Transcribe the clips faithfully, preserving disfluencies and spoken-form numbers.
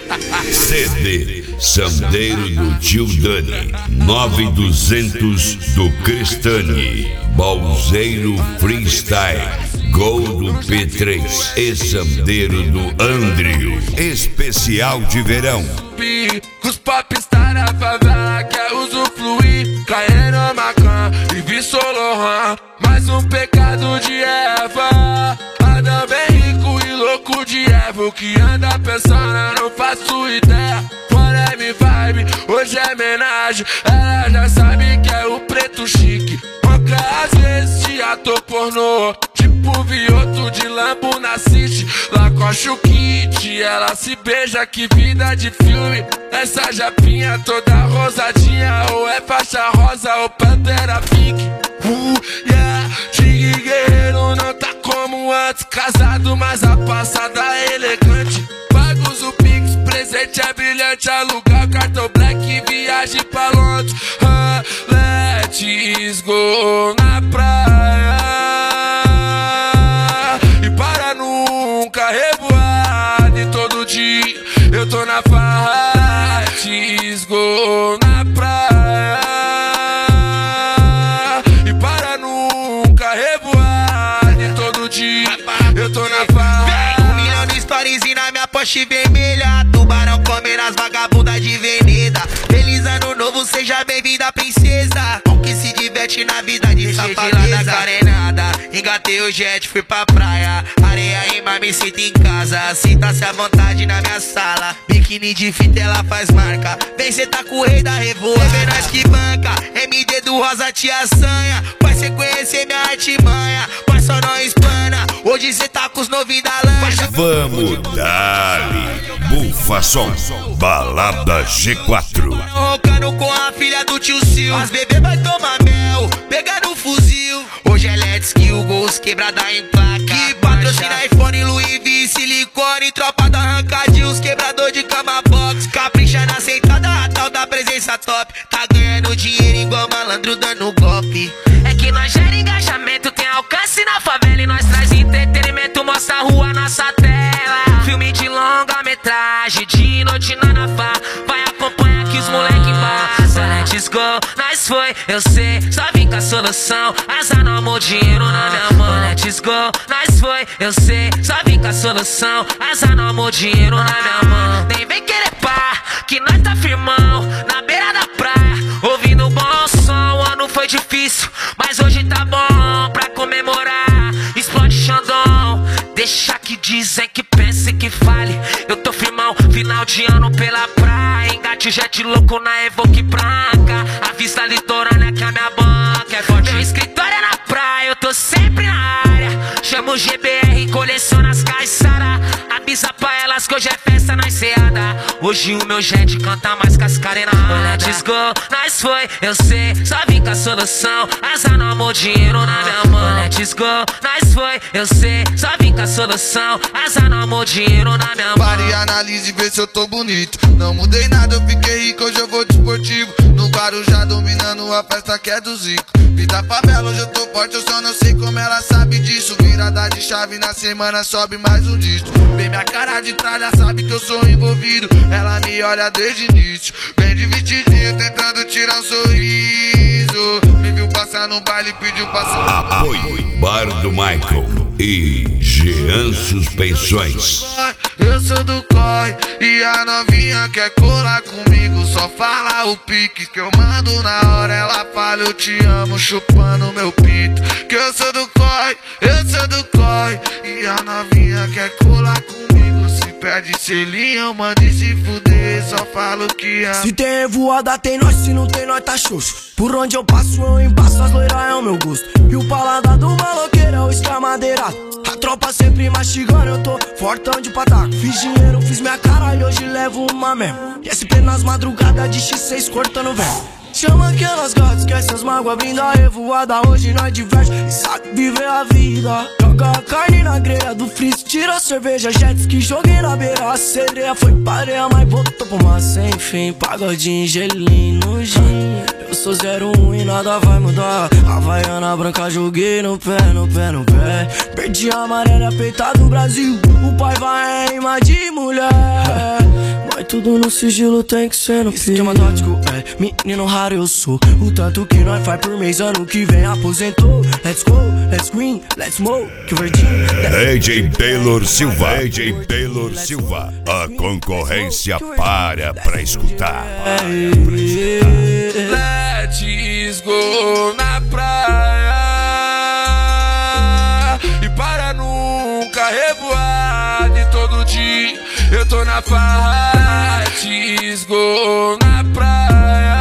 C D Sandeiro do Tio Dani, nove duzentos do Cristani, Balzeiro Freestyle, Gol do P três e Sandeiro do Andrio, especial de verão. Os popstar na favela quer usufruir, Caína Macan e Vissolorran, mais um pecado de Eva. Anda bem rico e louco de Eva, o que anda pensando eu não faço ideia. Fora me vibe, hoje é homenagem, ela já sabe que é o preto chique. Manca às vezes de ator pornô, tipo Vioto de Lambo na City. Lacoste o kit, ela se beija, que vida de filme. Essa japinha toda rosadinha, ou é faixa rosa ou pantera pink. Uh, yeah, Tigre guerreiro não tá como antes, casado mas a passada é elegante. Pagos o Pix, presente é brilhante, alugar cartão black, viagem pra Londres. uh, Let's go na praia e para nunca revoar. E todo dia eu tô na farra. Let's go na praia e para nunca revoar. E todo dia eu tô na farra. Um milhão de stories e na minha Porsche vermelha, tubarão comer as vagabundas de veneda. Feliz ano novo, seja bem-vinda, princesa. Com que se diverte na vida de safadeza. Da carenada, engatei o jet, fui pra praia. Areia em mar, me sinto em casa. Sinta-se à vontade na minha sala. Biquíni de fita, ela faz marca. Vem, cê tá com o rei da revoa. É nós que banca, M D do Rosa te assanha. Vai cê conhecer minha artimanha, mas só não espana. Hoje cê tá com os novinhos da lancha. Vamos dali, Bufason, Balada G quatro. Roncando com a filha do tio Sil. As bebê vai tomar mel, pegar no fuzil. Hoje é Let's Kill, gols quebrada em placa. Que patrocina iPhone, Louis V, silicone. Tropa da arrancadinha, os quebrador de cama box. Capricha na sentada, a tal da presença top. Tá ganhando dinheiro igual malandro dando golpe. É que nós gera engajamento, tem alcance na favela. E nós traz entretenimento, mostra a rua, nossa tela. Filme de longa metragem, de noite na Nafá. Vai acompanhar que os moleque vão. Só let's go, nós foi, eu sei, só vim com a solução. Azar no amor, dinheiro na minha mão. Let's go, nós foi, eu sei, só vim com a solução. Azar no amor, dinheiro na minha mão. Nem vem querer pá, que nós tá firmão na beira da praia, ouvindo bom som. O ano foi difícil, mas hoje tá bom pra comemorar. Explode Xandão, deixa que dizem, que pense, que fale. Eu tô firmão, final de ano pela praia. Engate jet louco na Evoque branca. A vista litorânea que a minha banca é forte. Meu escritório é na praia, eu tô sempre na área. Chamo o G B R, coleciona as caixara. Avisa pra elas que hoje é festa na enseada. Hoje o meu jet canta mais que as carenadas. Let's go, nós foi, eu sei, só vim com a solução. Azar no amor, dinheiro na minha mão. Let's go, nós foi, eu sei, só vim com a solução. Azar no amor, dinheiro na minha mão. Pare e analise e vê se eu tô bonito. Não mudei nada, eu fiquei rico, hoje eu vou desportivo. No Guarujá dominando a festa que é do Zico. Vida favela, hoje eu tô forte, eu só não sei como ela sabe disso. Virada de chave na semana, sobe mais um disco. Vê minha cara de trás, já sabe que eu sou envolvido. Ela me olha desde o início, bem divertidinho, tentando tirar um sorriso. Me viu passar no baile, pediu passar. Apoio Bar do Michael e Jean Suspensões. Eu sou do C O I e a novinha quer colar comigo. Só fala o pique que eu mando na hora. Ela fala eu te amo, chupando meu pinto. Que eu sou do C O I, eu sou do C O I e a novinha quer colar comigo. Se perde selinho, manda e se fuder. Só falo que ama. Se tem revoada tem nós, se não tem nós tá xoxo. Por onde eu passo eu embaço, as loiras é o meu gosto. E o paladar do maloqueiro é o escamadeirado. A tropa sempre mastigando, eu tô fortão de pataco. Fiz dinheiro, fiz minha cara e hoje levo uma mesmo. E S P nas madrugadas de X seis cortando velho. Chama aquelas gatas, esquece as mágoas, vindo a revoada. Hoje nós diverte e sabe viver a vida. Joga a carne na grelha do freeze, tira a cerveja, jets que joguei na beira. A sereia foi pareia, mas voltou pro mar sem fim. Pagodinho, gelinho, no gin. Eu sou zero um e nada vai mudar. Havaiana branca, joguei no pé, no pé, no pé. Perdi a amarela, peita do Brasil. O pai vai em rima de mulher. tudo no sigilo, tem que ser no esquema tático, é, menino raro eu sou. O tanto que nós faz por mês, ano que vem aposentou. Let's go, let's green, let's smoke, que verdinho. D J Taylor Silva, D J Taylor Silva, a concorrência para pra escutar. Let's go na praia e para nunca revoar de todo dia. Eu tô na farra, let's go na praia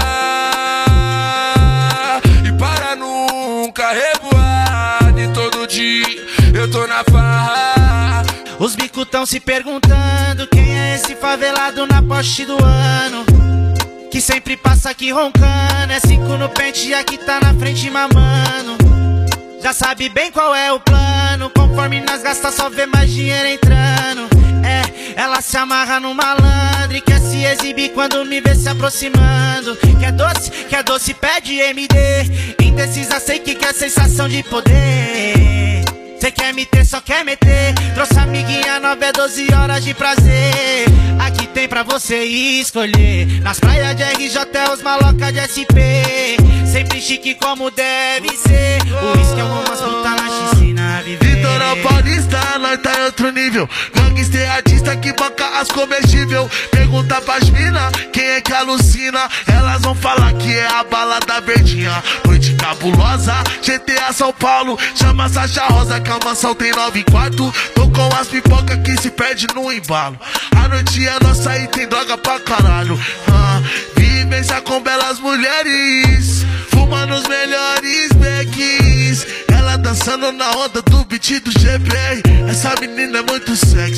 e para nunca revoar de todo dia. Eu tô na farra. Os bicos tão se perguntando quem é esse favelado na Porsche do ano, que sempre passa aqui roncando. É cinco no pente e aqui tá na frente mamando. Já sabe bem qual é o plano, conforme nós gasta só vê mais dinheiro entrando. É, ela se amarra no malandro e quer se exibir quando me vê se aproximando. Quer doce, quer doce, pede M D. Indecisa, sei que quer sensação de poder. Cê quer me ter, só quer meter. Trouxe amiguinha nova, é doze horas de prazer. Aqui tem pra você escolher. Nas praias de R J, os maloca de S P. Sempre chique como deve ser. O uísque é umas puta na piscina viver. Vitor Paulista, nós tá em outro nível. Gangster artista que banca as comestível. Pergunta pras mina, quem é que alucina? Elas vão falar que é a balada verdinha. Noite cabulosa, G T A São Paulo. Chama Sacha Rosa que a mansão tem nove quartos. Tô com as pipoca que se perde no embalo. A noite é nossa e tem droga pra caralho. ah, Vivência com belas mulheres, fumando os melhores becks. Ela dançando na onda do beat do G B. Essa menina é muito sexy.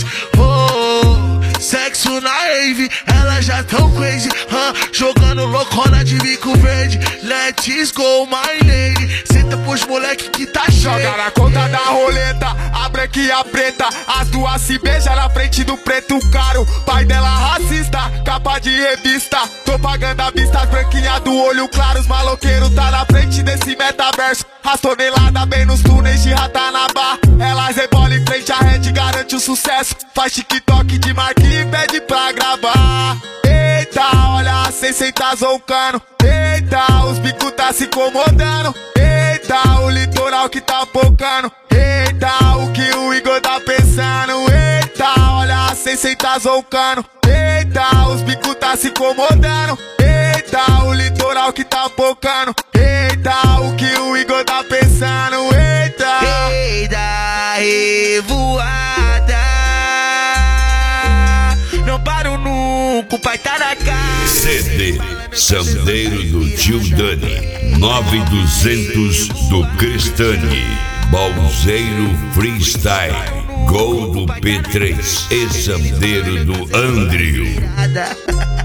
Oh, sexo na rave, ela já tão crazy. uh, Jogando loucona de bico verde. Let's go my lady. Senta pros moleque que tá cheio. Joga na conta da roleta, a branca e a preta. As duas se beijam na frente do preto caro. Pai dela racista, capa de revista. Propaganda vista, as branquinhas do olho claro. Os maloqueiros tá na frente desse metaverso. As toneladas bem nos túneis de Ratanabá. Elas rebolam em frente à rede, garante o sucesso. Faz TikTok de marca e pede pra gravar. Eita, olha a cem tá zoncando. Eita, os bicos tá se incomodando. Eita, o litoral que tá focando. Eita, o que o Igor tá pensando. Eita, olha a cem tá zoncando. Eita, os bicos tá se incomodando. Eita, o litoral que tá focando. Eita, o que o Igor tá pensando. Eita, Eita, revoada. Não paro nunca, o pai tá na casa. C D Sandeiro do Tio Dani, nove duzentos do Cristani, Balzeiro Freestyle, Gol do P três e Sandeiro do Andrew.